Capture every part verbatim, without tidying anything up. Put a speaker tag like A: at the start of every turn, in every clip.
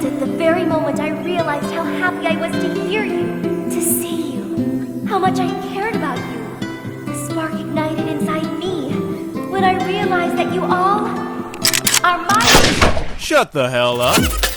A: snapped at the very moment I realized how happy I was to hear you, to see you, how much I cared about you. The spark ignited inside me when I realized that you all are mine.
B: Shut the hell up.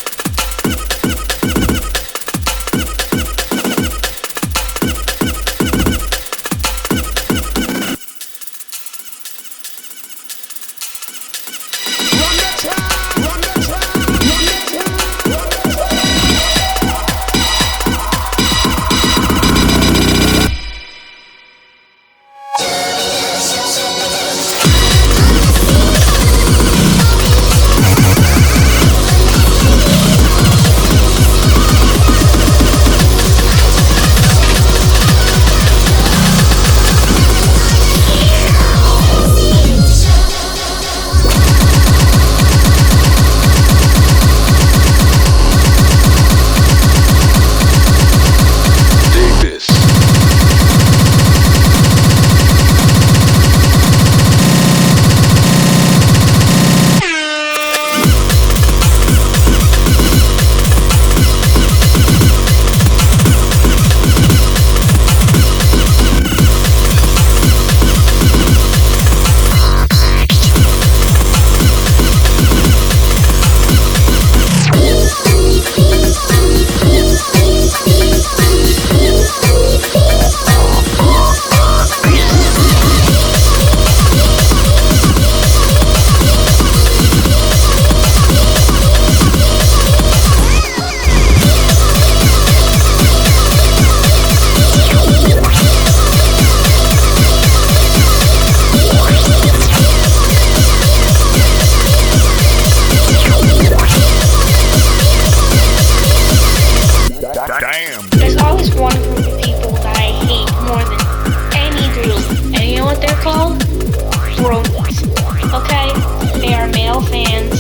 C: There's always one group of people that I hate more than any group, and you know what they're called? Bronies. Okay? They are male fans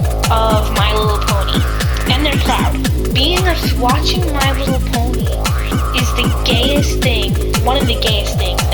C: of My Little Pony, and they're proud. Being a watching My Little Pony is the gayest thing, one of the gayest things